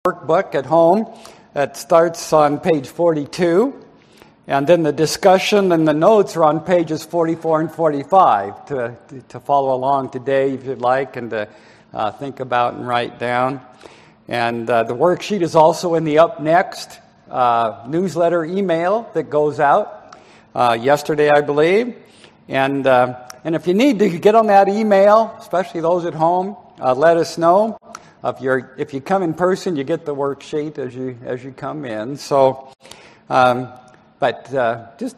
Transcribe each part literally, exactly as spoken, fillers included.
workbook at home. It starts on page forty-two, and then the discussion and the notes are on pages forty-four and forty-five to, to follow along today if you'd like, and to uh, think about and write down. And uh, the worksheet is also in the Up Next uh, newsletter email that goes out uh, yesterday, I believe. And uh, and if you need to get on that email, especially those at home, uh, let us know. If you're if you come in person, you get the worksheet as you as you come in. So, um, but uh, just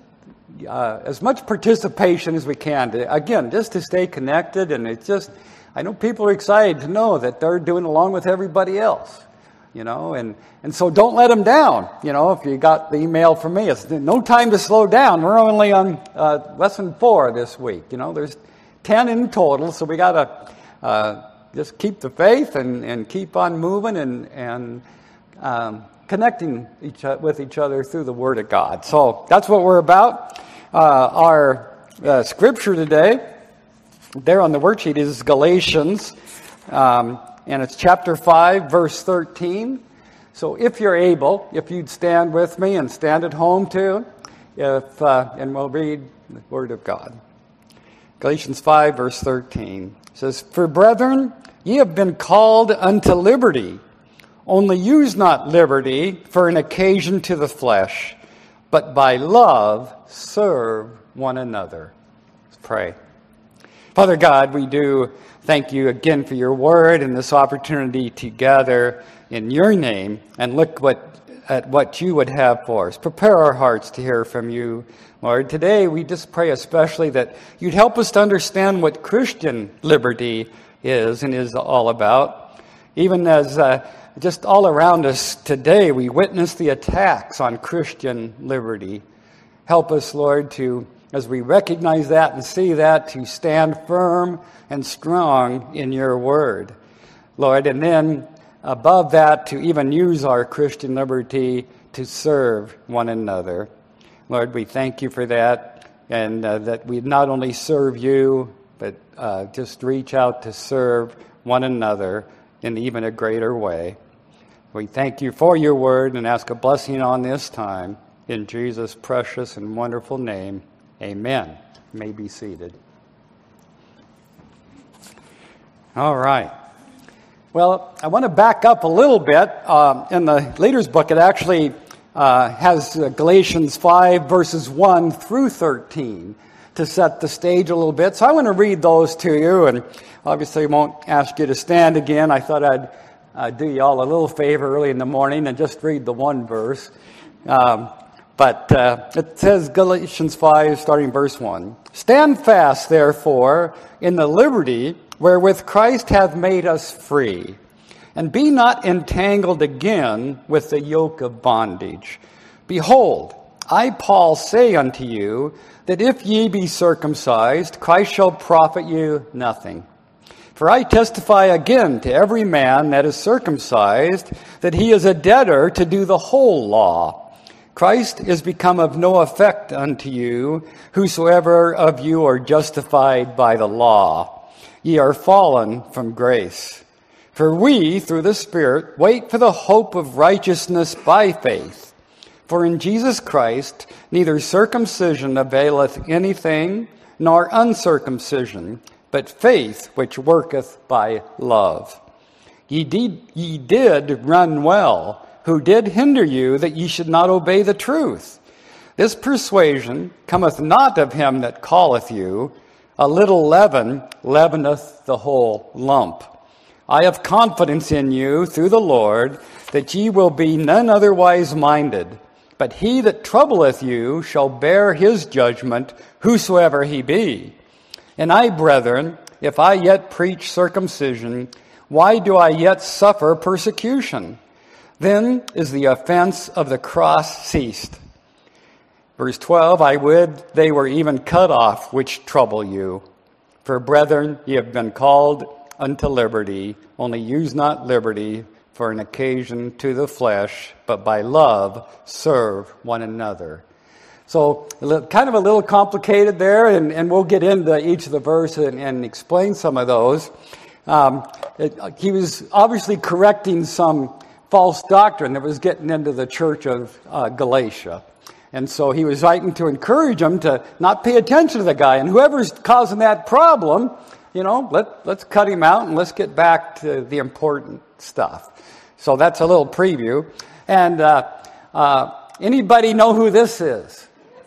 uh, as much participation as we can. To, again, just to stay connected, and it's just I know people are excited to know that they're doing along with everybody else. You know, and, and so don't let them down. You know, if you got the email from me, it's no time to slow down. We're only on uh, lesson four this week. You know, there's ten in total, so we got to uh, just keep the faith and, and keep on moving and and um, connecting each with each other through the Word of God. So that's what we're about. Uh, our uh, scripture today, there on the worksheet, is Galatians. Um, And it's chapter five, verse thirteen. So if you're able, if you'd stand with me and stand at home too, if uh, and we'll read the Word of God. Galatians five, verse thirteen says, "For brethren, ye have been called unto liberty. Only use not liberty for an occasion to the flesh, but by love serve one another." Let's pray. Father God, we do thank you again for your word and this opportunity to gather in your name and look what, at what you would have for us. Prepare our hearts to hear from you, Lord. Today we just pray especially that you'd help us to understand what Christian liberty is and is all about. Even as uh, just all around us today we witness the attacks on Christian liberty. Help us, Lord, to as we recognize that and see that, to stand firm and strong in your word, Lord. And then above that, to even use our Christian liberty to serve one another. Lord, we thank you for that, and uh, that we not only serve you, but uh, just reach out to serve one another in even a greater way. We thank you for your word and ask a blessing on this time. In Jesus' precious and wonderful name, amen. You may be seated. All right. Well, I want to back up a little bit. Uh, in the Leader's Book, it actually uh, has uh, Galatians five, verses one through thirteen to set the stage a little bit. So I want to read those to you, and obviously I won't ask you to stand again. I thought I'd uh, do you all a little favor early in the morning and just read the one verse. Um But uh, it says, Galatians five, starting verse one, "Stand fast, therefore, in the liberty wherewith Christ hath made us free, and be not entangled again with the yoke of bondage. Behold, I, Paul, say unto you, that if ye be circumcised, Christ shall profit you nothing. For I testify again to every man that is circumcised, that he is a debtor to do the whole law. Christ is become of no effect unto you, whosoever of you are justified by the law. Ye are fallen from grace. For we, through the Spirit, wait for the hope of righteousness by faith. For in Jesus Christ neither circumcision availeth anything, nor uncircumcision, but faith which worketh by love. Ye did, ye did run well, who did hinder you that ye should not obey the truth. This persuasion cometh not of him that calleth you. A little leaven leaveneth the whole lump. I have confidence in you through the Lord, that ye will be none otherwise minded. But he that troubleth you shall bear his judgment, whosoever he be. And I, brethren, if I yet preach circumcision, why do I yet suffer persecution? Then is the offense of the cross ceased." Verse twelve, "I would they were even cut off which trouble you. For brethren, ye have been called unto liberty. Only use not liberty for an occasion to the flesh, but by love serve one another." So kind of a little complicated there, and, and we'll get into each of the verses and, and explain some of those. Um, it, he was obviously correcting some false doctrine that was getting into the church of uh, Galatia. And so he was writing to encourage them to not pay attention to the guy. And whoever's causing that problem, you know, let, let's cut him out and let's get back to the important stuff. So that's a little preview. And uh, uh, anybody know who this is?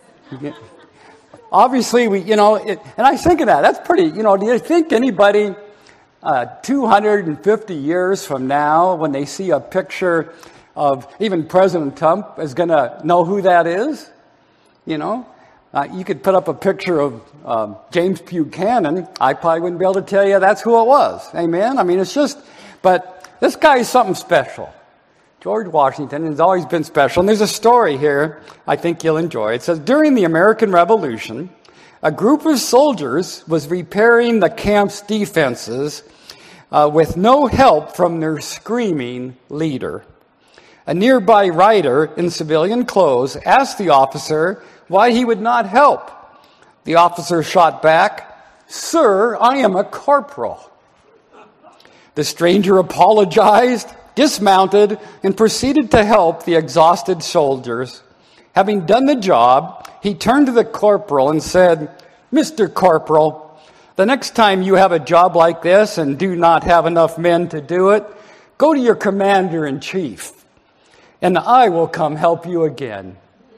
Obviously, we, you know, it, and I was thinking that, that's pretty, you know, do you think anybody uh, two hundred fifty years from now, when they see a picture of even President Trump, is going to know who that is? You know, uh, you could put up a picture of um, James Buchanan. I probably wouldn't be able to tell you that's who it was. Amen? I mean, it's just, but this guy is something special. George Washington has always been special. And there's a story here I think you'll enjoy. It says, during the American Revolution, a group of soldiers was repairing the camp's defenses uh, with no help from their screaming leader. A nearby rider in civilian clothes asked the officer why he would not help. The officer shot back, "Sir, I am a corporal." The stranger apologized, dismounted, and proceeded to help the exhausted soldiers. Having done the job, he turned to the corporal and said, "Mister Corporal, the next time you have a job like this and do not have enough men to do it, go to your commander-in-chief, and I will come help you again."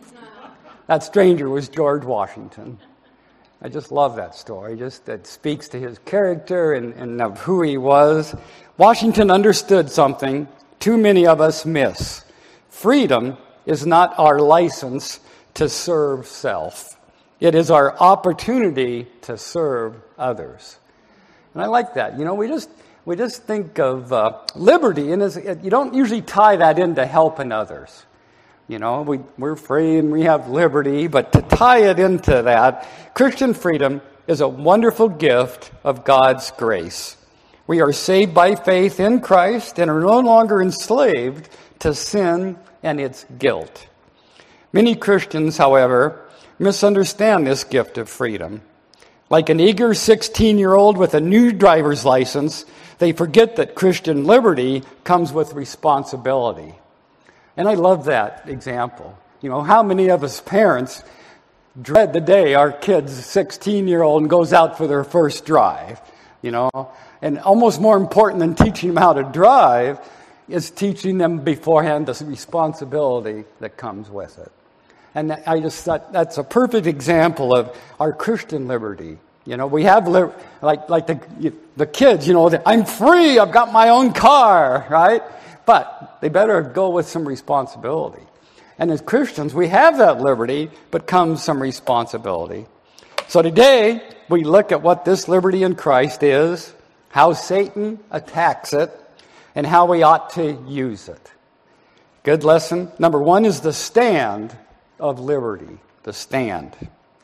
That stranger was George Washington. I just love that story. Just that speaks to his character and, and of who he was. Washington understood something too many of us miss. Freedom is not our license to serve self. It is our opportunity to serve others. And I like that. You know, we just we just think of uh, liberty, and as, you don't usually tie that into helping others. You know, we, we're free and we have liberty, but to tie it into that, Christian freedom is a wonderful gift of God's grace. We are saved by faith in Christ and are no longer enslaved to sin and its guilt. Many Christians, however, misunderstand this gift of freedom. Like an eager sixteen-year-old with a new driver's license, they forget that Christian liberty comes with responsibility. And I love that example. You know, how many of us parents dread the day our kid's sixteen-year-old and goes out for their first drive, you know? And almost more important than teaching them how to drive is teaching them beforehand the responsibility that comes with it. And I just thought that's a perfect example of our Christian liberty. You know, we have, li- like like the the kids, you know, I'm free, I've got my own car, right? But they better go with some responsibility. And as Christians, we have that liberty, but comes some responsibility. So today, we look at what this liberty in Christ is, how Satan attacks it, and how we ought to use it. Good lesson. Number one is the stand of liberty, the stand.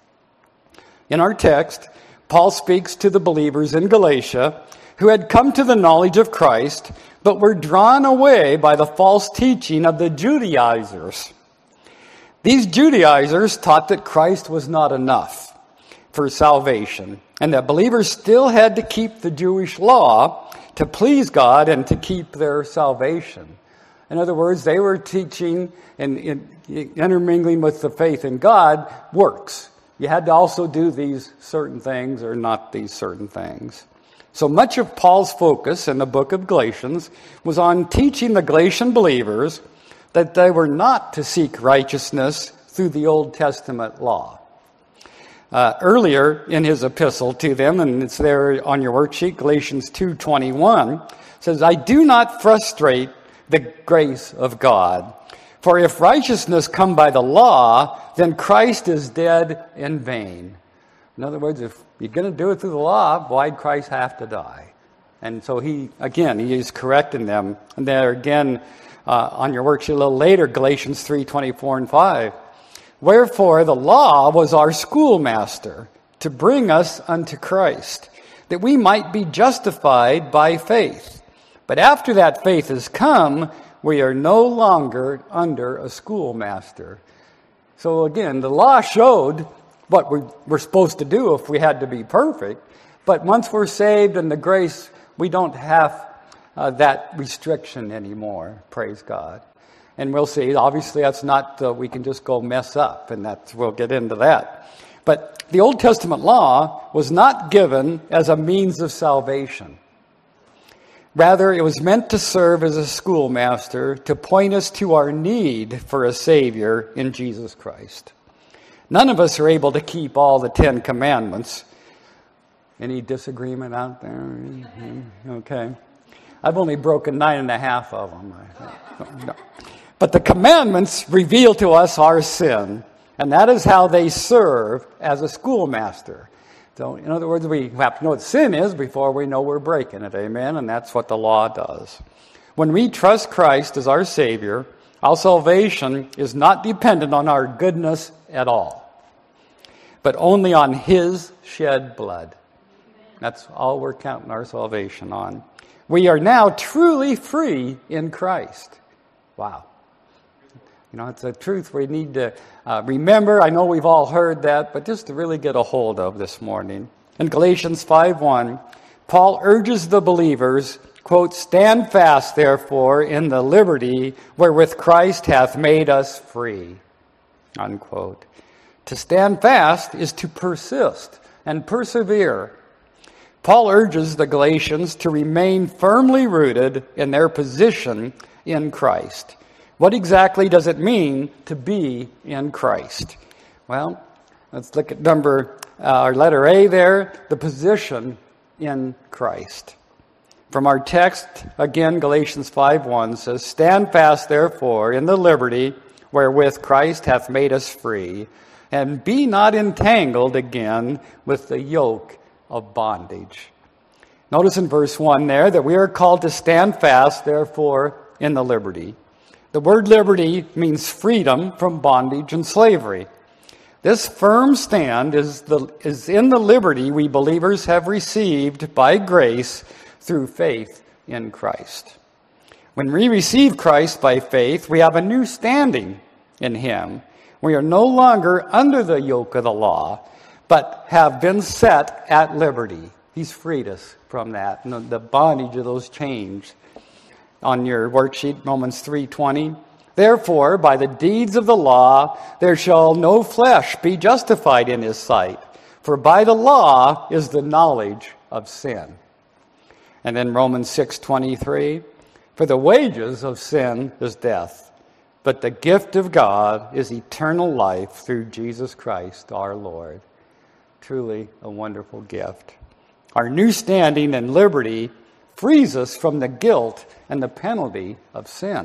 In our text, Paul speaks to the believers in Galatia who had come to the knowledge of Christ, but were drawn away by the false teaching of the Judaizers. These Judaizers taught that Christ was not enough for salvation, and that believers still had to keep the Jewish law to please God and to keep their salvation. In other words, they were teaching and intermingling with the faith in God works. You had to also do these certain things or not these certain things. So much of Paul's focus in the book of Galatians was on teaching the Galatian believers that they were not to seek righteousness through the Old Testament law. Uh, earlier in his epistle to them, and it's there on your worksheet, Galatians two twenty-one, says, "I do not frustrate the grace of God. For if righteousness come by the law, then Christ is dead in vain." In other words, if you're going to do it through the law, why'd Christ have to die? And so he, again, he is correcting them. And there again, uh, on your worksheet a little later, Galatians three twenty-four and five. "Wherefore the law was our schoolmaster to bring us unto Christ, that we might be justified by faith. But after that faith has come, we are no longer under a schoolmaster." So again, the law showed what we we're supposed to do if we had to be perfect. But once we're saved in the grace, we don't have uh, that restriction anymore, praise God. And we'll see, obviously that's not, uh, we can just go mess up, and that's, we'll get into that. But the Old Testament law was not given as a means of salvation. Rather, it was meant to serve as a schoolmaster to point us to our need for a Savior in Jesus Christ. None of us are able to keep all the Ten Commandments. Any disagreement out there? Okay. I've only broken nine and a half of them. But the commandments reveal to us our sin, and that is how they serve as a schoolmaster. So, in other words, we have to know what sin is before we know we're breaking it, amen? And that's what the law does. When we trust Christ as our Savior, our salvation is not dependent on our goodness at all, but only on His shed blood. That's all we're counting our salvation on. We are now truly free in Christ. Wow. You know, it's a truth we need to uh, remember. I know we've all heard that, but just to really get a hold of this morning. In Galatians five one, Paul urges the believers, quote, "Stand fast, therefore, in the liberty wherewith Christ hath made us free," unquote. To stand fast is to persist and persevere. Paul urges the Galatians to remain firmly rooted in their position in Christ. What exactly does it mean to be in Christ? Well, let's look at number, uh, or letter A there, the position in Christ. From our text, again, Galatians five one says, "Stand fast, therefore, in the liberty wherewith Christ hath made us free, and be not entangled again with the yoke of bondage." Notice in verse one there that we are called to stand fast, therefore, in the liberty. The word liberty means freedom from bondage and slavery. This firm stand is, the, is in the liberty we believers have received by grace through faith in Christ. When we receive Christ by faith, we have a new standing in Him. We are no longer under the yoke of the law, but have been set at liberty. He's freed us from that, and the bondage of those chains. On your worksheet, Romans three twenty. "Therefore, by the deeds of the law, there shall no flesh be justified in His sight. For by the law is the knowledge of sin." And then Romans six twenty-three. "For the wages of sin is death, but the gift of God is eternal life through Jesus Christ our Lord." Truly a wonderful gift. Our new standing and liberty frees us from the guilt and the penalty of sin.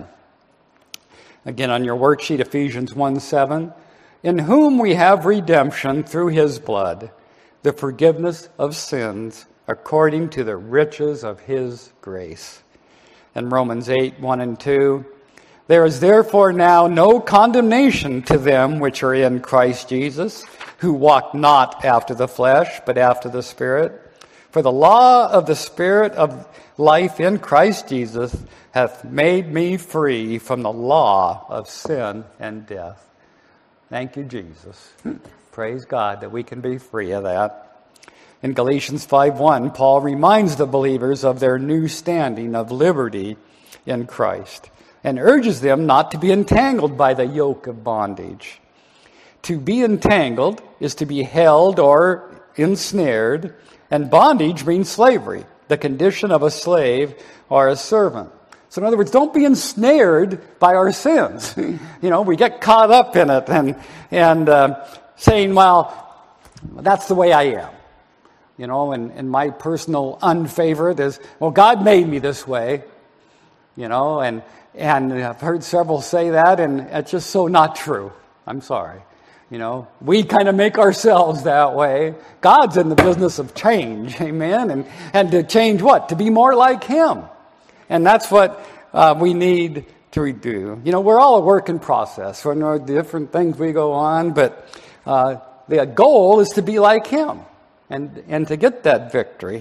Again, on your worksheet, Ephesians one seven, "In whom we have redemption through His blood, the forgiveness of sins, according to the riches of His grace." And Romans eight one and two, "There is therefore now no condemnation to them which are in Christ Jesus, who walk not after the flesh, but after the Spirit. For the law of the Spirit of life in Christ Jesus hath made me free from the law of sin and death." Thank you, Jesus. Praise God that we can be free of that. In Galatians five one, Paul reminds the believers of their new standing of liberty in Christ and urges them not to be entangled by the yoke of bondage. To be entangled is to be held or ensnared, and bondage means slavery, the condition of a slave or a servant. So in other words, don't be ensnared by our sins. You know, we get caught up in it and and uh, saying, well, that's the way I am. You know, and, and my personal unfavor is, well, God made me this way. You know, and, and I've heard several say that, and it's just so not true. I'm sorry. You know, we kind of make ourselves that way. God's in the business of change, amen? And and to change what? To be more like Him. And that's what uh, we need to do. You know, we're all a work in process. We know different things we go on, but uh, the goal is to be like Him and, and to get that victory.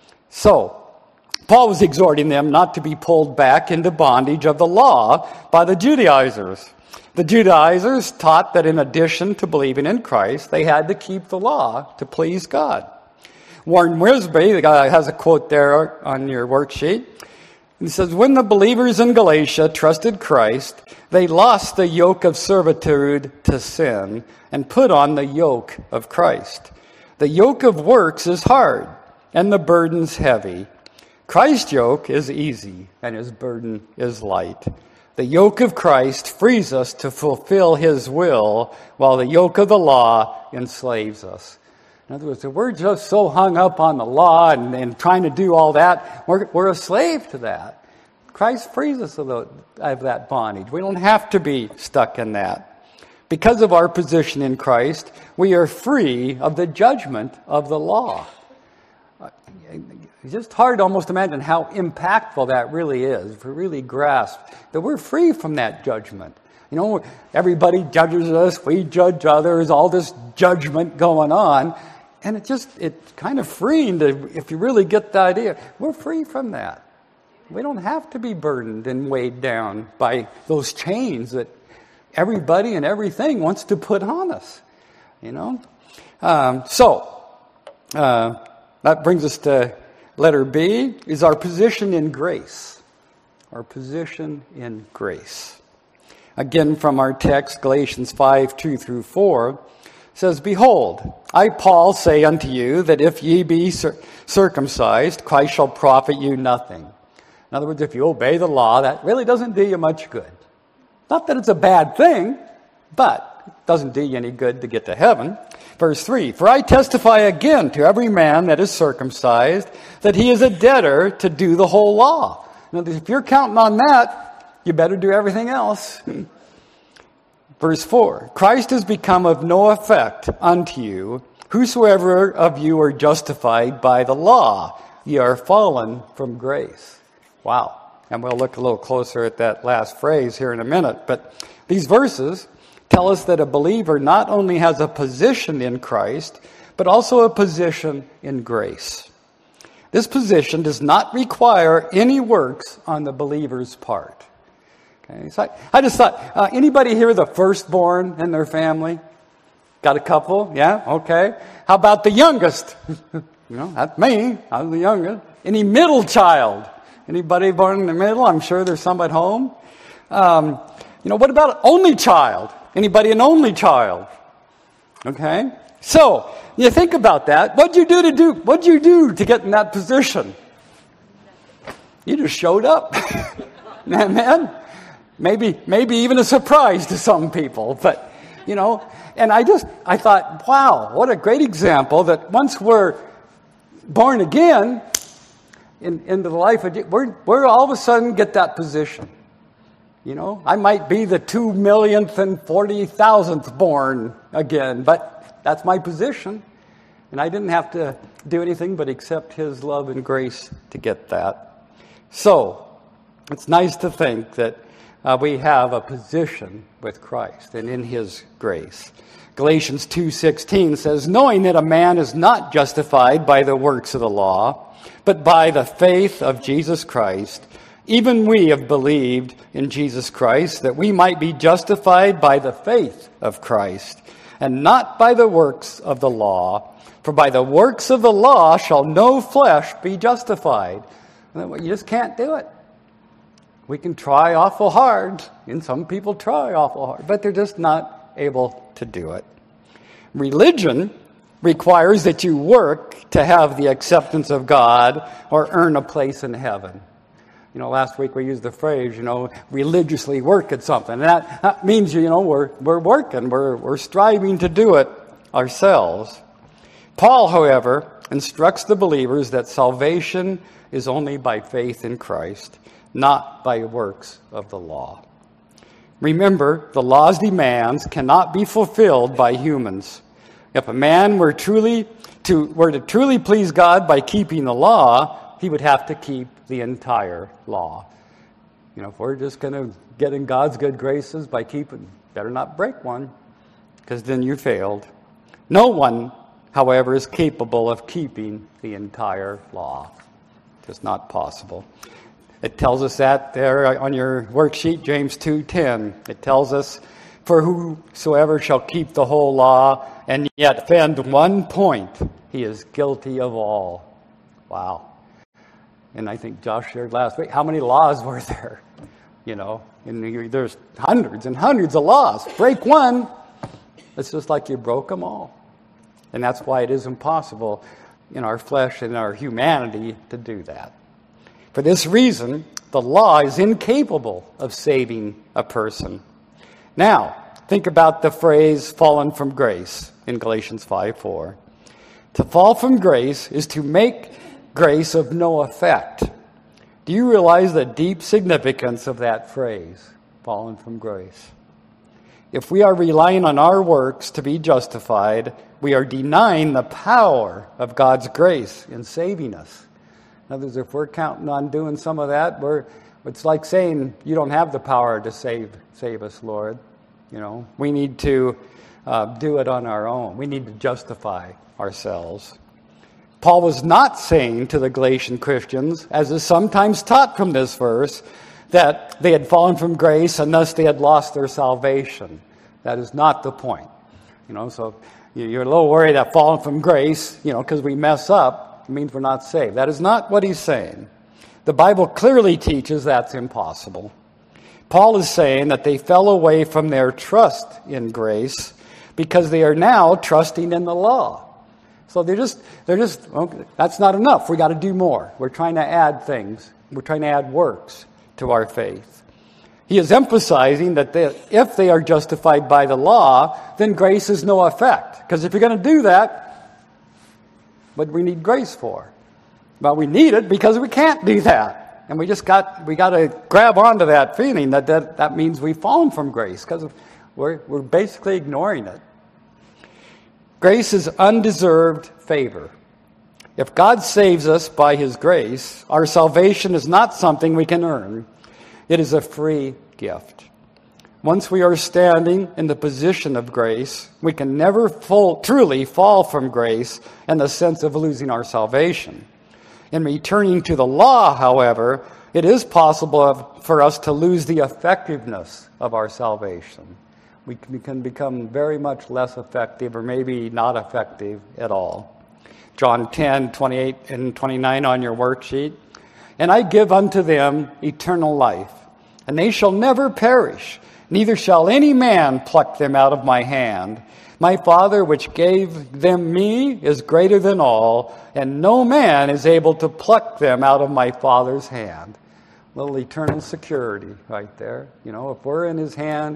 So, Paul was exhorting them not to be pulled back into bondage of the law by the Judaizers. The Judaizers taught that in addition to believing in Christ, they had to keep the law to please God. Warren Wiersbe, the guy has a quote there on your worksheet, He says, when the believers in Galatia trusted Christ, they lost the yoke of servitude to sin and put on the yoke of Christ. The yoke of works is hard, and the burden's heavy. Christ's yoke is easy, and his burden is light. The yoke of Christ frees us to fulfill his will, while the yoke of the law enslaves us. In other words, if we're just so hung up on the law and, and trying to do all that, we're, we're a slave to that. Christ frees us of, the, of that bondage. We don't have to be stuck in that. Because of our position in Christ, we are free of the judgment of the law. It's just hard to almost imagine how impactful that really is, if we really grasp that we're free from that judgment. You know, everybody judges us, we judge others, all this judgment going on. And it just, it's kind of freeing to, if you really get the idea, we're free from that. We don't have to be burdened and weighed down by those chains that everybody and everything wants to put on us, you know. Um, so, uh, that brings us to letter B, is our position in grace. Our position in grace. Again, from our text, Galatians five, two through four, says, Behold, I, Paul, say unto you that if ye be cir- circumcised, Christ shall profit you nothing. In other words, if you obey the law, that really doesn't do you much good. Not that it's a bad thing, but it doesn't do you any good to get to heaven. Verse three, For I testify again to every man that is circumcised, that he is a debtor to do the whole law. In other words, if you're counting on that, you better do everything else. Verse four, Christ is become of no effect unto you. Whosoever of you are justified by the law, ye are fallen from grace. Wow. And we'll look a little closer at that last phrase here in a minute. But these verses tell us that a believer not only has a position in Christ, but also a position in grace. This position does not require any works on the believer's part. Okay, so I, I just thought, uh, anybody here the firstborn in their family? Got a couple? Yeah, okay. How about the youngest? You know, that's me. I'm the youngest. Any middle child? Anybody born in the middle? I'm sure there's some at home. Um, you know, what about only child? Anybody an only child? Okay. So, you think about that. What'd you do to do? What'd you do to get in that position? You just showed up. Man, maybe, maybe even a surprise to some people, but, you know, and I just, I thought, wow, what a great example that once we're born again in, into the life of, we're, we're all of a sudden get that position. You know, I might be the two millionth and forty thousandth born again, but that's my position. And I didn't have to do anything but accept his love and grace to get that. So, it's nice to think that uh, we have a position with Christ and in his grace. Galatians two sixteen says, knowing that a man is not justified by the works of the law, but by the faith of Jesus Christ, even we have believed in Jesus Christ, that we might be justified by the faith of Christ, and not by the works of the law. For by the works of the law shall no flesh be justified. You just can't do it. We can try awful hard, and some people try awful hard, but they're just not able to do it. Religion requires that you work to have the acceptance of God or earn a place in heaven. You know, last week we used the phrase, you know, religiously work at something. And that, that means, you know, we're we're working, we're we're striving to do it ourselves. Paul, however, instructs the believers that salvation is only by faith in Christ, not by works of the law. Remember, the law's demands cannot be fulfilled by humans. If a man were truly to were to truly please God by keeping the law, he would have to keep the entire law. You know, if we're just going to get in God's good graces by keeping, better not break one, because then you failed. No one, however, is capable of keeping the entire law. Just not possible. It tells us that there on your worksheet, James two ten. It tells us, for whosoever shall keep the whole law and yet offend one point, he is guilty of all. Wow. And I think Josh shared last week, how many laws were there? You know, and there's hundreds and hundreds of laws. Break one, it's just like you broke them all. And that's why it is impossible in our flesh and our humanity to do that. For this reason, the law is incapable of saving a person. Now, think about the phrase fallen from grace in Galatians five four. To fall from grace is to make grace of no effect. Do you realize the deep significance of that phrase, fallen from grace? If we are relying on our works to be justified, we are denying the power of God's grace in saving us. In other words, if we're counting on doing some of that, we're, it's like saying, you don't have the power to save save us, Lord. You know, we need to uh, do it on our own. We need to justify ourselves. Paul was not saying to the Galatian Christians, as is sometimes taught from this verse, that they had fallen from grace and thus they had lost their salvation. That is not the point. You know, so you're a little worried that falling from grace, you know, because we mess up, means we're not saved. That is not what he's saying. The Bible clearly teaches that's impossible. Paul is saying that they fell away from their trust in grace because they are now trusting in the law. So they're just, they're just, okay, that's not enough. We got to do more. We're trying to add things. We're trying to add works to our faith. He is emphasizing that they, if they are justified by the law, then grace is no effect. Because if you're going to do that, what do we need grace for? Well, we need it because we can't do that. And we just got, we got to grab onto that feeling that that, that means we've fallen from grace because we're, we're basically ignoring it. Grace is undeserved favor. If God saves us by His grace, our salvation is not something we can earn. It is a free gift. Once we are standing in the position of grace, we can never full, truly fall from grace in the sense of losing our salvation. In returning to the law, however, it is possible for us to lose the effectiveness of our salvation. We can become very much less effective or maybe not effective at all. John ten, twenty-eight and twenty-nine on your worksheet. And I give unto them eternal life, and they shall never perish, neither shall any man pluck them out of my hand. My Father which gave them me is greater than all, and no man is able to pluck them out of my Father's hand. Little eternal security right there. You know, if we're in His hand,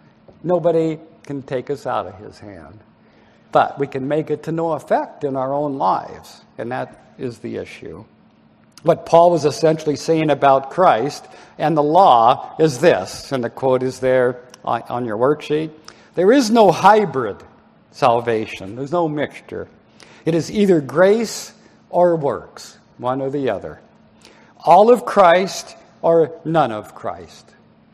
nobody can take us out of His hand. But we can make it to no effect in our own lives, and that is the issue. What Paul was essentially saying about Christ and the law is this, and the quote is there on your worksheet. There is no hybrid salvation. There's no mixture. It is either grace or works, one or the other. All of Christ or none of Christ.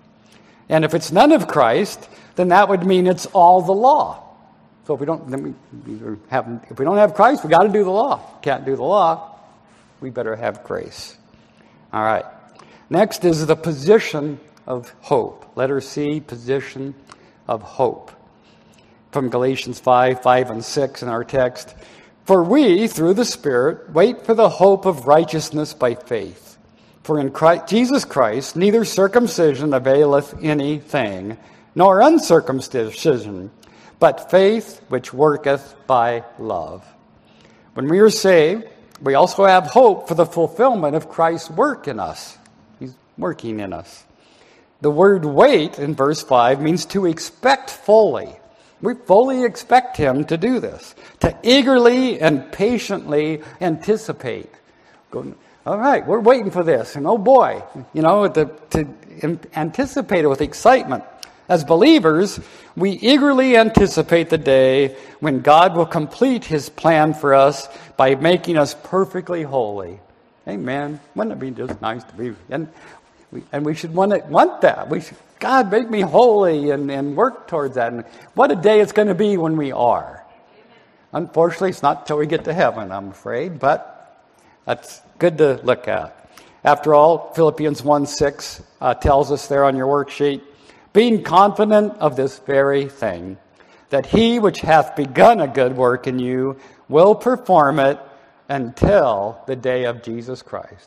And if it's none of Christ, then that would mean it's all the law. So if we don't, then we have, if we don't have Christ, we got to do the law. Can't do the law, we better have grace. All right. Next is the position of hope. Letter C, position of hope. From Galatians five, five and six in our text. For we, through the Spirit, wait for the hope of righteousness by faith. For in Christ, Jesus Christ, neither circumcision availeth anything, nor uncircumcision, but faith which worketh by love. When we are saved, we also have hope for the fulfillment of Christ's work in us. He's working in us. The word wait in verse five means to expect fully. We fully expect Him to do this, to eagerly and patiently anticipate. Go, all right, we're waiting for this, and oh boy, you know, to, to anticipate it with excitement. As believers, we eagerly anticipate the day when God will complete His plan for us by making us perfectly holy. Amen. Wouldn't it be just nice to be? And we, and we should want, it, want that. We should, God, make me holy and, and work towards that. And what a day it's going to be when we are. Unfortunately, it's not till we get to heaven, I'm afraid, but that's good to look at. After all, Philippians one six uh, tells us there on your worksheet, being confident of this very thing, that He which hath begun a good work in you will perform it until the day of Jesus Christ.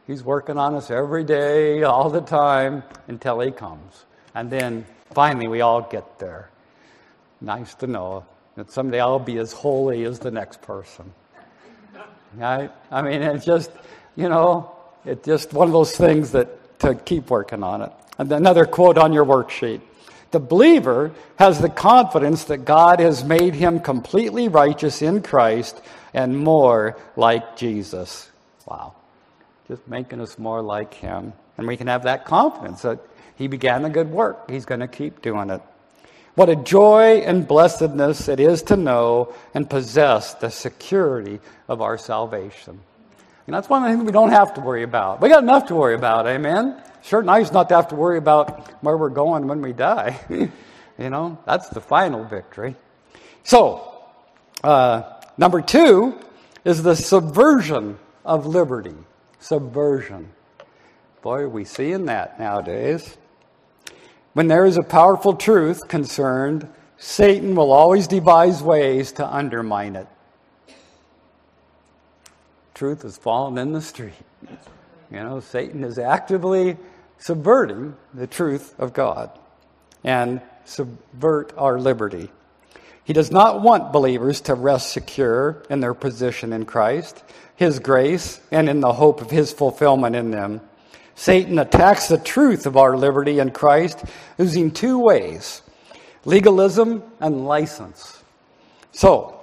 He's working on us every day, all the time, until He comes. And then finally we all get there. Nice to know that someday I'll be as holy as the next person. Right? I mean, it's just, you know, it's just one of those things that to keep working on it. And another quote on your worksheet. The believer has the confidence that God has made him completely righteous in Christ and more like Jesus. Wow. Just making us more like Him. And we can have that confidence that He began a good work. He's going to keep doing it. What a joy and blessedness it is to know and possess the security of our salvation. And that's one of the things we don't have to worry about. We got enough to worry about, amen? Sure nice not to have to worry about where we're going when we die. You know, that's the final victory. So, uh, number two is the subversion of liberty. Subversion. Boy, are we seeing that nowadays. When there is a powerful truth concerned, Satan will always devise ways to undermine it. Truth has fallen in the street. You know, Satan is actively subverting the truth of God and subvert our liberty. He does not want believers to rest secure in their position in Christ, His grace, and in the hope of His fulfillment in them. Satan attacks the truth of our liberty in Christ using two ways: legalism and license. So,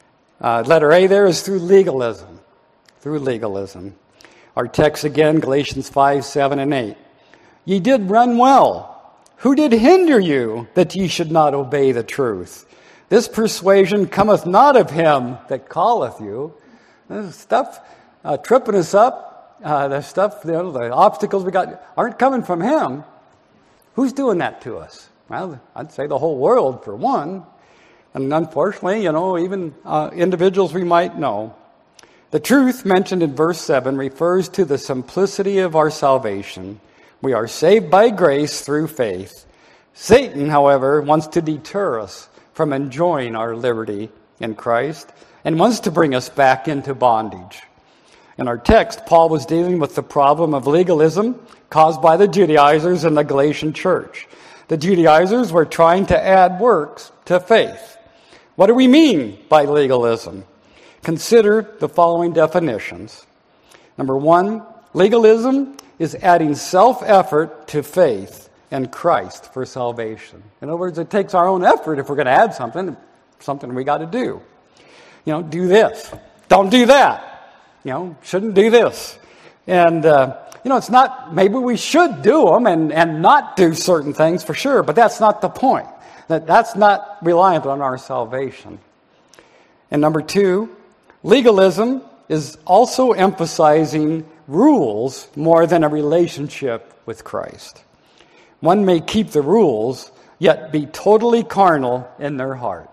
uh, letter A there is through legalism. Through legalism. Our text again, Galatians five, seven, and eight. Ye did run well. Who did hinder you that ye should not obey the truth? This persuasion cometh not of him that calleth you. This stuff uh, tripping us up, uh, the stuff, you know, the obstacles we got aren't coming from him. Who's doing that to us? Well, I'd say the whole world for one. And unfortunately, you know, even uh, individuals we might know. The truth mentioned in verse seven refers to the simplicity of our salvation. We are saved by grace through faith. Satan, however, wants to deter us from enjoying our liberty in Christ and wants to bring us back into bondage. In our text, Paul was dealing with the problem of legalism caused by the Judaizers in the Galatian church. The Judaizers were trying to add works to faith. What do we mean by legalism? Consider the following definitions. Number one, legalism is adding self-effort to faith and Christ for salvation. In other words, it takes our own effort if we're going to add something, something we got to do. You know, do this. Don't do that. You know, shouldn't do this. And, uh, you know, it's not, maybe we should do them and, and not do certain things for sure, but that's not the point. That, that's not reliant on our salvation. And number two, legalism is also emphasizing rules more than a relationship with Christ. One may keep the rules, yet be totally carnal in their heart.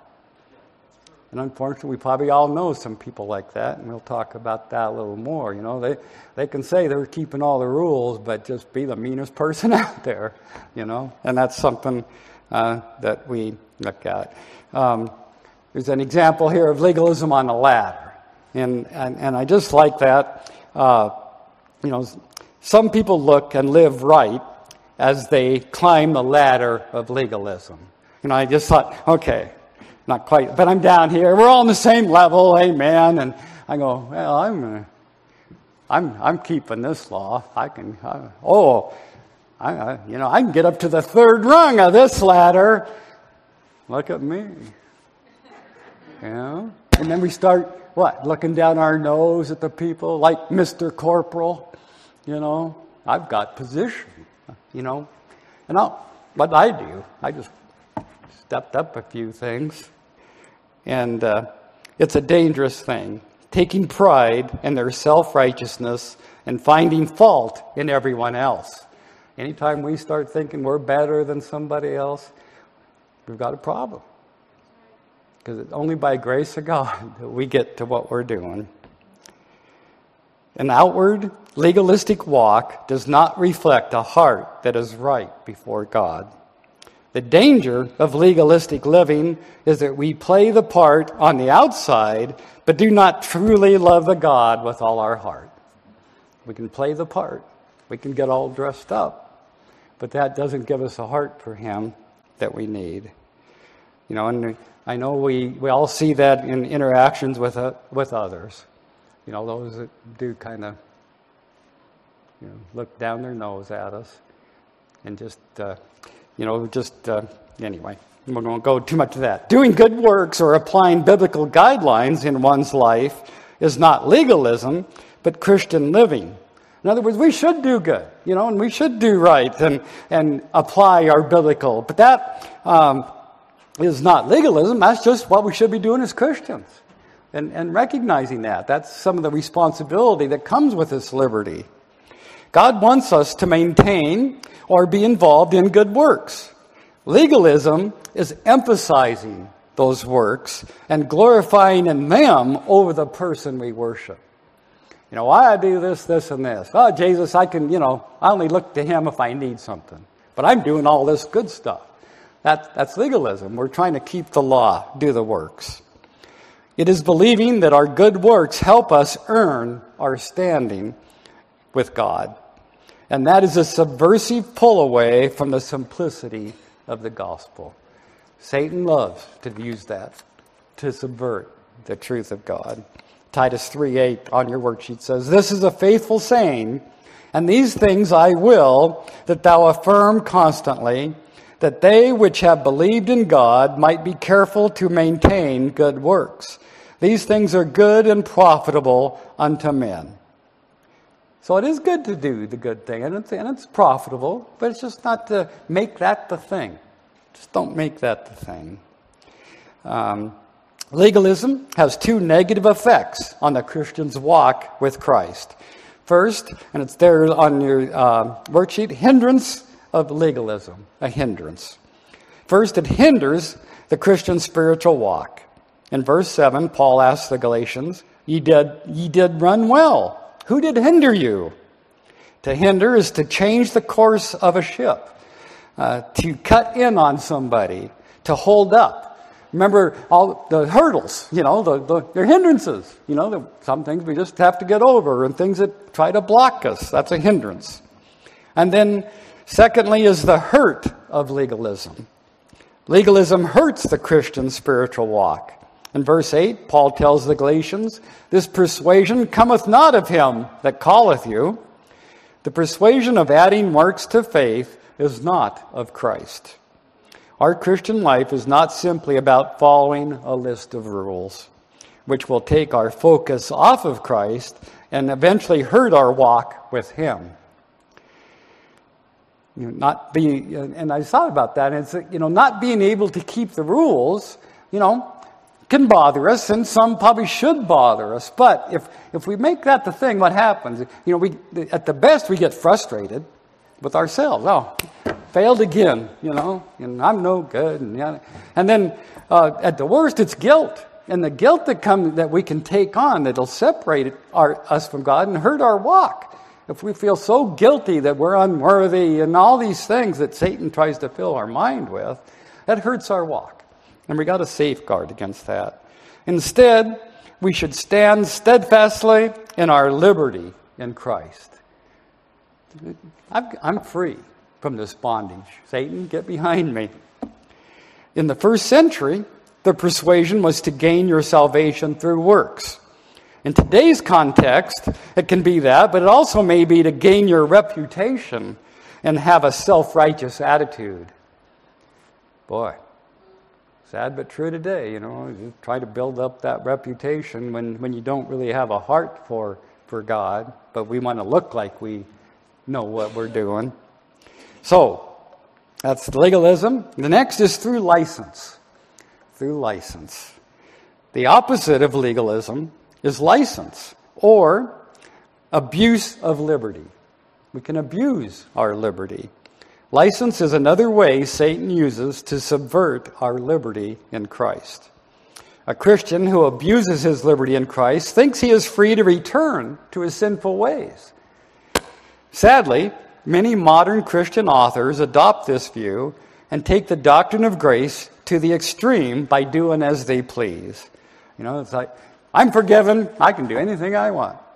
And unfortunately, we probably all know some people like that, and we'll talk about that a little more. You know, they, they can say they're keeping all the rules, but just be the meanest person out there, you know. And that's something uh, that we look at. Um, there's an example here of legalism on a ladder. And, and, and I just like that. Uh, you know, some people look and live right as they climb the ladder of legalism. You know, I just thought, okay, not quite, but I'm down here. We're all on the same level, amen. And I go, well, I'm, uh, I'm, I'm keeping this law. I can, uh, oh, I, I, you know, I can get up to the third rung of this ladder. Look at me. You know, and then we start. What? Looking down our nose at the people like Mister Corporal, you know. I've got position, you know. And I'll, what I do, I just stepped up a few things. And uh, it's a dangerous thing. Taking pride in their self-righteousness and finding fault in everyone else. Anytime we start thinking we're better than somebody else, we've got a problem. Because it's only by grace of God that we get to what we're doing. An outward, legalistic walk does not reflect a heart that is right before God. The danger of legalistic living is that we play the part on the outside, but do not truly love the God with all our heart. We can play the part. We can get all dressed up. But that doesn't give us a heart for him that we need. You know, and I know we, we all see that in interactions with uh, with others. You know, those that do kind of, you know, look down their nose at us. And just, uh, you know, just, uh, anyway, we won't go too much to that. Doing good works or applying biblical guidelines in one's life is not legalism, but Christian living. In other words, we should do good, you know, and we should do right and, and apply our biblical. But that um, is not legalism. That's just what we should be doing as Christians. And, and recognizing that. That's some of the responsibility that comes with this liberty. God wants us to maintain or be involved in good works. Legalism is emphasizing those works and glorifying in them over the person we worship. You know, I do this, this, and this. Oh, Jesus, I can, you know, I only look to him if I need something. But I'm doing all this good stuff. That, that's legalism. We're trying to keep the law, do the works. It is believing that our good works help us earn our standing with God. And that is a subversive pull away from the simplicity of the gospel. Satan loves to use that to subvert the truth of God. Titus three eight on your worksheet says, "This is a faithful saying, and these things I will, that thou affirm constantly, that they which have believed in God might be careful to maintain good works. These things are good and profitable unto men." So it is good to do the good thing, and it's, and it's profitable, but it's just not to make that the thing. Just don't make that the thing. Um, legalism has two negative effects on the Christian's walk with Christ. First, and it's there on your uh, worksheet, hindrance of legalism, a hindrance. First, it hinders the Christian's spiritual walk. In verse seven, Paul asks the Galatians, ye did, ye did run well. Who did hinder you? To hinder is to change the course of a ship, uh, to cut in on somebody, to hold up. Remember all the hurdles, you know, the, the, they're hindrances. You know, the, some things we just have to get over, and things that try to block us. That's a hindrance. And then, secondly, is the hurt of legalism. Legalism hurts the Christian's spiritual walk. In verse eight, Paul tells the Galatians, "This persuasion cometh not of him that calleth you." The persuasion of adding works to faith is not of Christ. Our Christian life is not simply about following a list of rules, which will take our focus off of Christ and eventually hurt our walk with him. You know, not being, and I thought about that, and it's, you know, not being able to keep the rules, you know, can bother us, and some probably should bother us. But if if we make that the thing, what happens? You know, we at the best we get frustrated with ourselves. Oh, failed again. You know, and I'm no good. And yeah, and then uh, at the worst, it's guilt, and the guilt that comes that we can take on that'll separate our, us from God and hurt our walk. If we feel so guilty that we're unworthy and all these things that Satan tries to fill our mind with, that hurts our walk. And we got to safeguard against that. Instead, we should stand steadfastly in our liberty in Christ. I'm free from this bondage. Satan, get behind me. In the first century, the persuasion was to gain your salvation through works. In today's context, it can be that, but it also may be to gain your reputation and have a self-righteous attitude. Boy. Sad but true today, you know, you try to build up that reputation when, when you don't really have a heart for, for God, but we want to look like we know what we're doing. So, that's legalism. The next is through license. Through license. The opposite of legalism is license, or abuse of liberty. We can abuse our liberty. License is another way Satan uses to subvert our liberty in Christ. A Christian who abuses his liberty in Christ thinks he is free to return to his sinful ways. Sadly, many modern Christian authors adopt this view and take the doctrine of grace to the extreme by doing as they please. You know, it's like, I'm forgiven, I can do anything I want.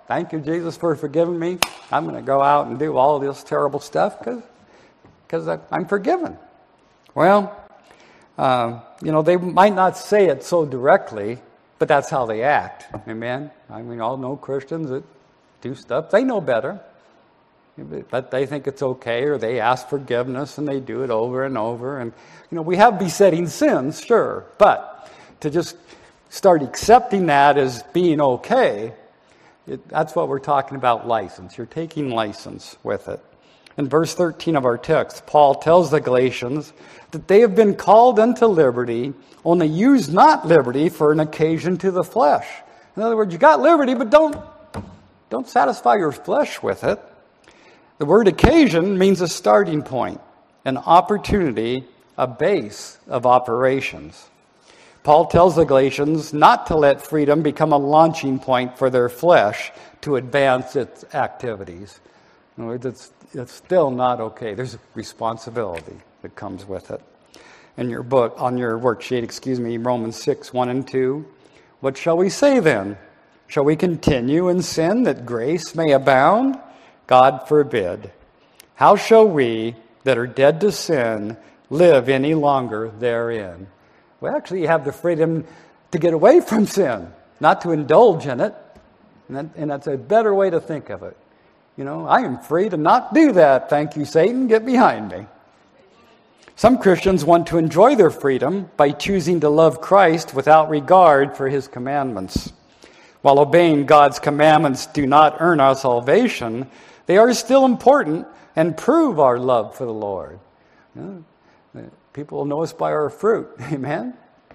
thank you, Jesus, for forgiving me. I'm going to go out and do all this terrible stuff because because I'm forgiven. Well, uh, you know, they might not say it so directly, but that's how they act. Amen? I mean, all know Christians that do stuff. They know better. But they think it's okay, or they ask forgiveness, and they do it over and over. And, you know, we have besetting sins, sure. But to just start accepting that as being okay, it, that's what we're talking about, license. You're taking license with it. In verse thirteen of our text, Paul tells the Galatians that they have been called unto liberty, only use not liberty for an occasion to the flesh. In other words, you got liberty, but don't, don't satisfy your flesh with it. The word occasion means a starting point, an opportunity, a base of operations. Paul tells the Galatians not to let freedom become a launching point for their flesh to advance its activities. In other words, it's, it's still not okay. There's a responsibility that comes with it. In your book, on your worksheet, excuse me, Romans six, one and two, what shall we say then? Shall we continue in sin that grace may abound? God forbid. How shall we that are dead to sin live any longer therein? We actually have the freedom to get away from sin, not to indulge in it. And, that, and that's a better way to think of it. You know, I am free to not do that. Thank you, Satan. Get behind me. Some Christians want to enjoy their freedom by choosing to love Christ without regard for his commandments. While obeying God's commandments do not earn our salvation, they are still important and prove our love for the Lord. You know, people will know us by our fruit. Amen?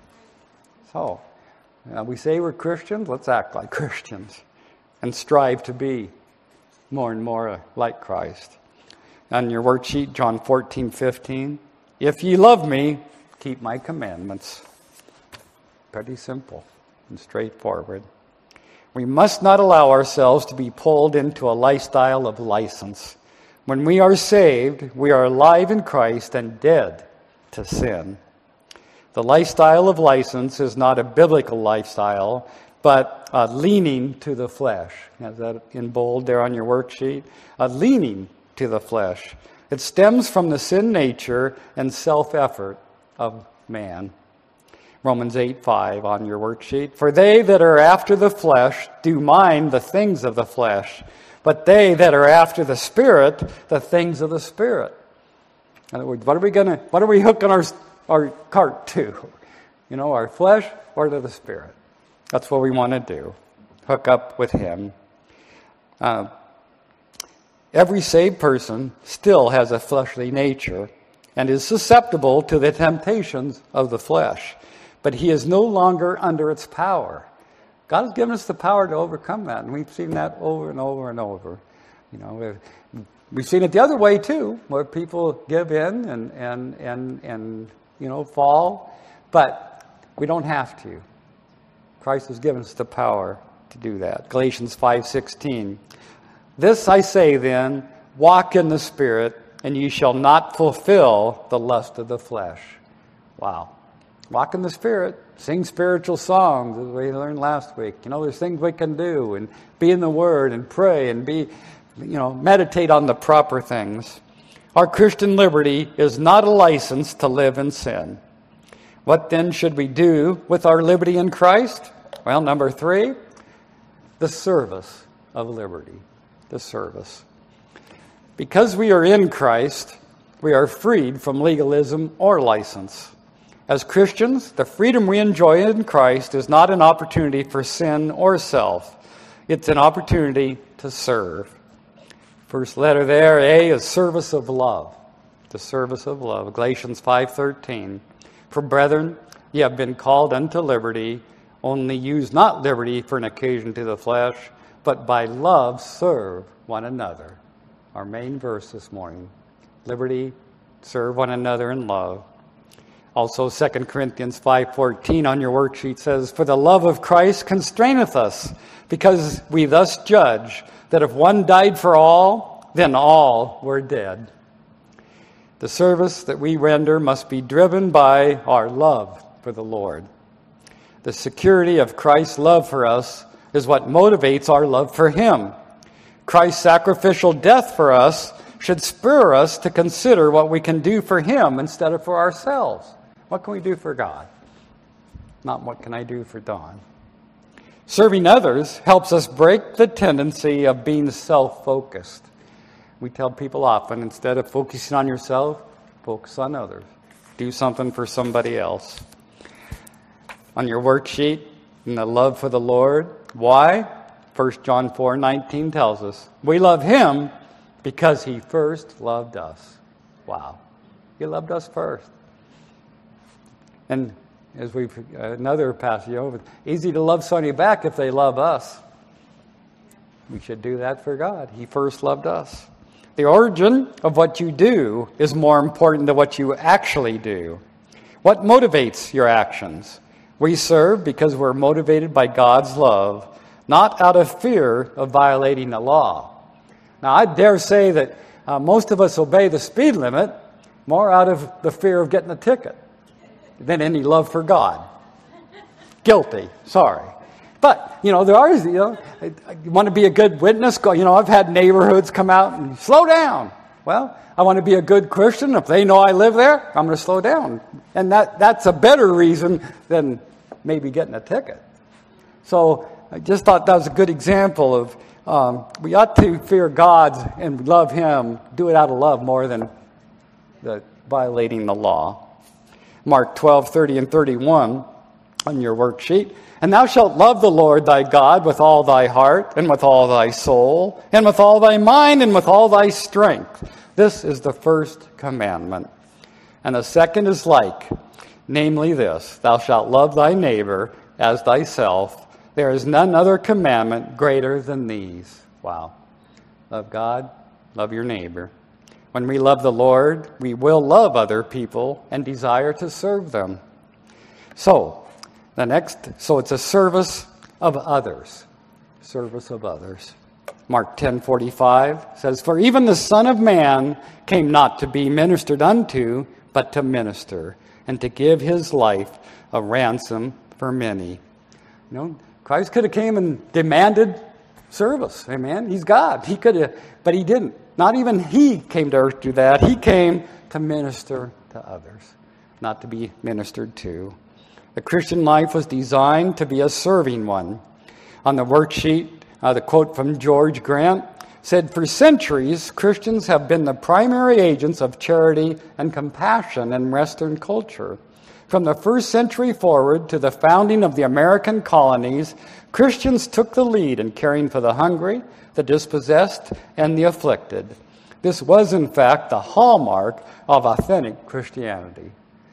So, uh, we say we're Christians, let's act like Christians and strive to be more and more like Christ. On your worksheet, John fourteen, fifteen, if ye love me, keep my commandments. Pretty simple and straightforward. We must not allow ourselves to be pulled into a lifestyle of license. When we are saved, we are alive in Christ and dead to sin. The lifestyle of license is not a biblical lifestyle, but a leaning to the flesh. Is that in bold there on your worksheet? A leaning to the flesh. It stems from the sin nature and self-effort of man. Romans eight, five on your worksheet. For they that are after the flesh do mind the things of the flesh, but they that are after the Spirit, the things of the Spirit. In other words, what are we gonna what are we hooking our our cart to? You know, our flesh or to the Spirit? That's what we want to do. Hook up with him. Uh, every saved person still has a fleshly nature and is susceptible to the temptations of the flesh. But he is no longer under its power. God has given us the power to overcome that, and we've seen that over and over and over. You know, we've, we've seen it the other way too, where people give in and and and and you know fall, but we don't have to. Christ has given us the power to do that. Galatians five sixteen. This I say then, walk in the Spirit, and ye shall not fulfill the lust of the flesh. Wow. Walk in the Spirit, sing spiritual songs, as we learned last week. You know, there's things we can do, and be in the Word, and pray, and be, you know, meditate on the proper things. Our Christian liberty is not a license to live in sin. What then should we do with our liberty in Christ? Well, number three, the service of liberty. The service. Because we are in Christ, we are freed from legalism or license. As Christians, the freedom we enjoy in Christ is not an opportunity for sin or self. It's an opportunity to serve. First letter there, A, is service of love. The service of love. Galatians five thirteen. For brethren, ye have been called unto liberty, only use not liberty for an occasion to the flesh, but by love serve one another. Our main verse this morning. Liberty, serve one another in love. Also, Second Corinthians five fourteen on your worksheet says, for the love of Christ constraineth us, because we thus judge that if one died for all, then all were dead. The service that we render must be driven by our love for the Lord. The security of Christ's love for us is what motivates our love for Him. Christ's sacrificial death for us should spur us to consider what we can do for Him instead of for ourselves. What can we do for God? Not what can I do for Don. Serving others helps us break the tendency of being self-focused. We tell people often, instead of focusing on yourself, focus on others. Do something for somebody else. On your worksheet, in the love for the Lord, why? First John four nineteen tells us, we love Him because He first loved us. Wow. He loved us first. And as we've, another passage, you know, easy to love somebody back if they love us. We should do that for God. He first loved us. The origin of what you do is more important than what you actually do. What motivates your actions? We serve because we're motivated by God's love, not out of fear of violating the law. Now, I dare say that uh, most of us obey the speed limit more out of the fear of getting a ticket than any love for God. Guilty. Sorry. But, you know, there are, you know, you want to be a good witness. Go, you know, I've had neighborhoods come out and slow down. Well, I want to be a good Christian. If they know I live there, I'm going to slow down. And that that's a better reason than maybe getting a ticket. So I just thought that was a good example of um, we ought to fear God and love Him, do it out of love more than the violating the law. Mark twelve, thirty and thirty-one on your worksheet. And thou shalt love the Lord thy God with all thy heart, and with all thy soul, and with all thy mind, and with all thy strength. This is the first commandment. And the second is like, namely this, thou shalt love thy neighbor as thyself. There is none other commandment greater than these. Wow. Love God, love your neighbor. When we love the Lord, we will love other people and desire to serve them. So, the next, so it's a service of others. Service of others. Mark ten forty-five says, for even the Son of Man came not to be ministered unto, but to minister, and to give His life a ransom for many. You know, Christ could have came and demanded service. Amen. He's God. He could have, but He didn't. Not even He came to earth to do that. He came to minister to others, not to be ministered to. The Christian life was designed to be a serving one. On the worksheet, uh, the quote from George Grant said, for centuries, Christians have been the primary agents of charity and compassion in Western culture. From the first century forward to the founding of the American colonies, Christians took the lead in caring for the hungry, the dispossessed, and the afflicted. This was, in fact, the hallmark of authentic Christianity.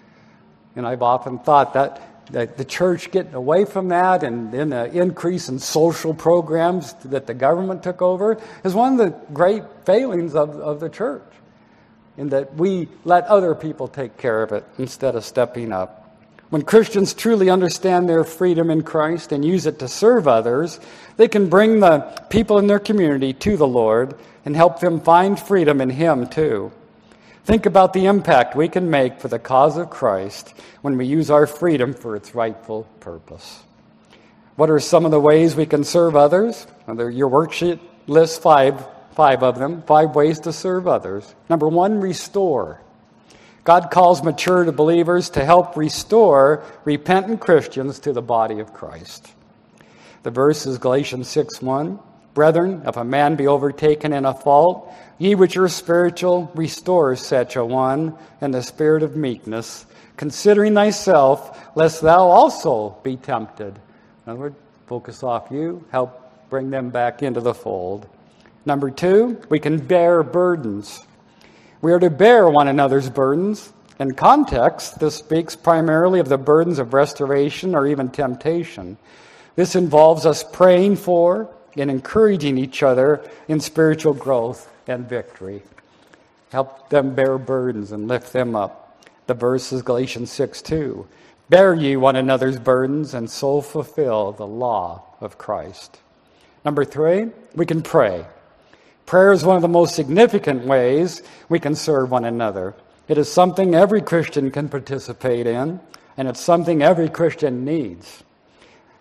And I've often thought that, that the church getting away from that and then the increase in social programs that the government took over is one of the great failings of, of the church, in that we let other people take care of it instead of stepping up. When Christians truly understand their freedom in Christ and use it to serve others, they can bring the people in their community to the Lord and help them find freedom in Him too. Think about the impact we can make for the cause of Christ when we use our freedom for its rightful purpose. What are some of the ways we can serve others? Well, your worksheet lists five, five of them, five ways to serve others. Number one, restore. God calls mature believers to help restore repentant Christians to the body of Christ. The verse is Galatians six one. Brethren, if a man be overtaken in a fault, ye which are spiritual, restore such a one in the spirit of meekness, considering thyself, lest thou also be tempted. In other words, focus off you, help bring them back into the fold. Number two, we can bear burdens. We are to bear one another's burdens. In context, this speaks primarily of the burdens of restoration or even temptation. This involves us praying for and encouraging each other in spiritual growth and victory. Help them bear burdens and lift them up. The verse is Galatians six two. Bear ye one another's burdens and so fulfill the law of Christ. Number three, we can pray. Prayer is one of the most significant ways we can serve one another. It is something every Christian can participate in, and it's something every Christian needs.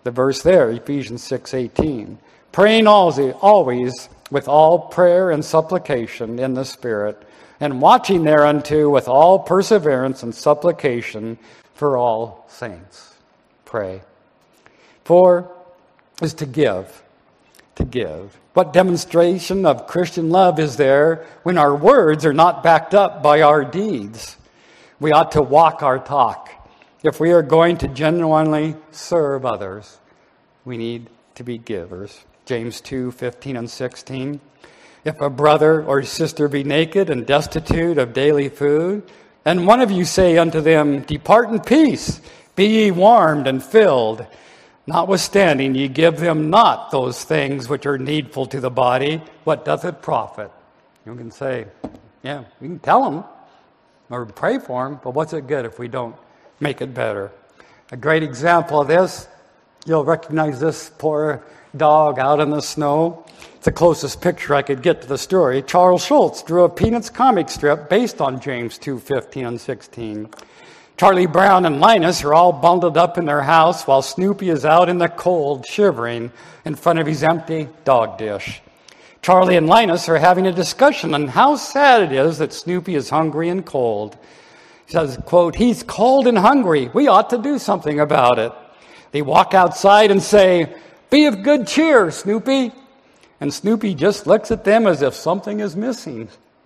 the verse there, Ephesians six eighteen. Praying always with all prayer and supplication in the Spirit, and watching thereunto with all perseverance and supplication for all saints. Pray. Four is to give. To give. What demonstration of Christian love is there when our words are not backed up by our deeds? We ought to walk our talk. If we are going to genuinely serve others, we need to be givers. James two fifteen and sixteen. If a brother or sister be naked and destitute of daily food, and one of you say unto them, Depart in peace, be ye warmed and filled, notwithstanding ye give them not those things which are needful to the body, what doth it profit? You can say, yeah, we can tell them or pray for them, but what's it good if we don't make it better? A great example of this, you'll recognize this poor dog out in the snow. It's the closest picture I could get to the story. Charles Schulz drew a Peanuts comic strip based on James two fifteen and sixteen. Charlie Brown and Linus are all bundled up in their house while Snoopy is out in the cold, shivering in front of his empty dog dish. Charlie and Linus are having a discussion on how sad it is that Snoopy is hungry and cold. He says, quote, he's cold and hungry. We ought to do something about it. They walk outside and say, be of good cheer, Snoopy. And Snoopy just looks at them as if something is missing.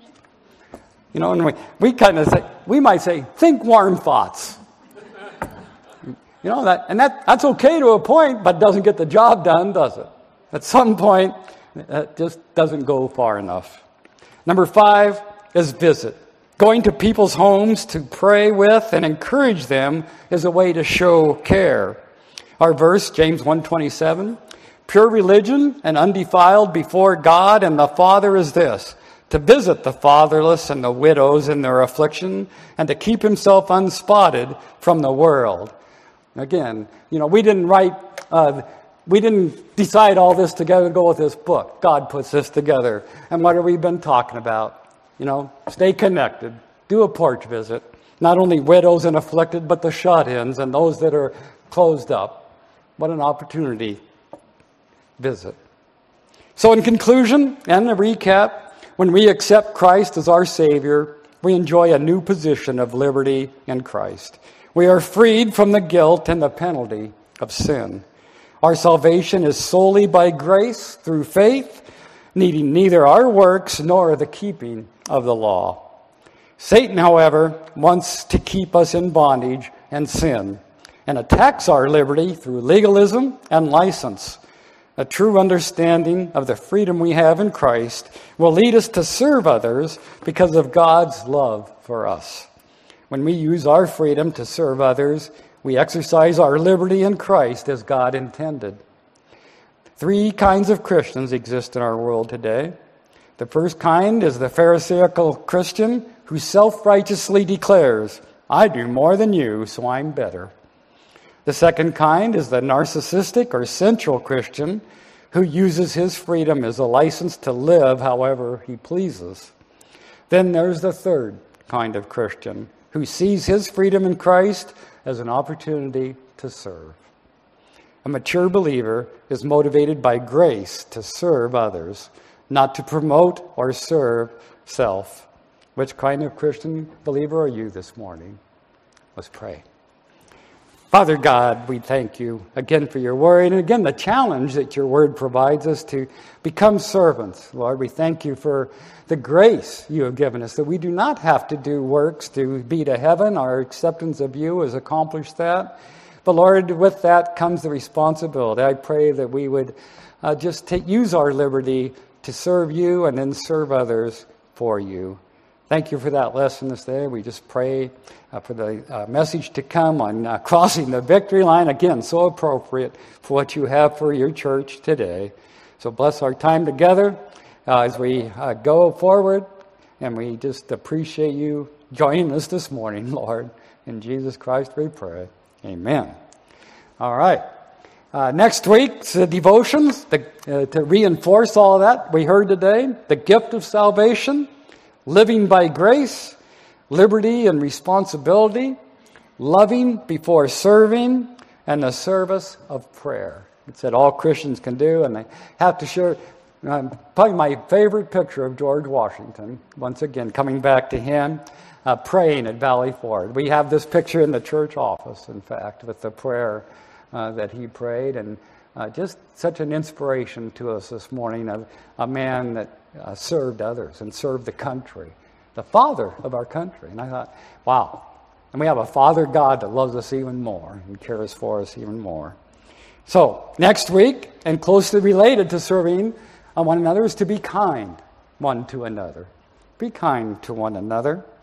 You know, and we, we kind of say, we might say, think warm thoughts. You know, that, and that, that's okay to a point, but doesn't get the job done, does it? At some point, it just doesn't go far enough. Number five is visit. Going to people's homes to pray with and encourage them is a way to show care. Our verse, James one twenty-seven, pure religion and undefiled before God and the Father is this, to visit the fatherless and the widows in their affliction, and to keep himself unspotted from the world. Again, you know, we didn't write, uh, we didn't decide all this together to go with this book. God puts this together. And what have we been talking about? You know, stay connected. Do a porch visit. Not only widows and afflicted, but the shut-ins and those that are closed up. What an opportunity. Visit. So in conclusion, and a recap, when we accept Christ as our Savior, we enjoy a new position of liberty in Christ. We are freed from the guilt and the penalty of sin. Our salvation is solely by grace through faith, needing neither our works nor the keeping of the law. Satan, however, wants to keep us in bondage and sin, and attacks our liberty through legalism and license. A true understanding of the freedom we have in Christ will lead us to serve others because of God's love for us. When we use our freedom to serve others, we exercise our liberty in Christ as God intended. Three kinds of Christians exist in our world today. The first kind is the Pharisaical Christian who self-righteously declares, I do more than you, so I'm better. The second kind is the narcissistic or sensual Christian who uses his freedom as a license to live however he pleases. Then there's the third kind of Christian who sees his freedom in Christ as an opportunity to serve. A mature believer is motivated by grace to serve others, not to promote or serve self. Which kind of Christian believer are you this morning? Let's pray. Father God, we thank you again for your word, and again the challenge that your word provides us to become servants. Lord, we thank you for the grace you have given us, that we do not have to do works to be to heaven. Our acceptance of you has accomplished that. But Lord, with that comes the responsibility. I pray that we would uh, just take, use our liberty to serve you and then serve others for you. Thank you for that lesson this day. We just pray uh, for the uh, message to come on uh, crossing the victory line. Again, so appropriate for what you have for your church today. So bless our time together uh, as we uh, go forward. And we just appreciate you joining us this morning, Lord. In Jesus Christ we pray. Amen. All right. Uh, next week's uh, devotions, the, uh, to reinforce all of that we heard today, the gift of salvation, living by grace, liberty and responsibility, loving before serving, and the service of prayer. It's that all Christians can do, and they have to share. Um, probably my favorite picture of George Washington, once again, coming back to him, uh, praying at Valley Ford. We have this picture in the church office, in fact, with the prayer uh, that he prayed, and uh, just such an inspiration to us this morning of a man that uh, served others and served the country, the father of our country. And I thought, wow. And we have a Father God that loves us even more and cares for us even more. So, next week, and closely related to serving one another, is to be kind one to another. Be kind to one another.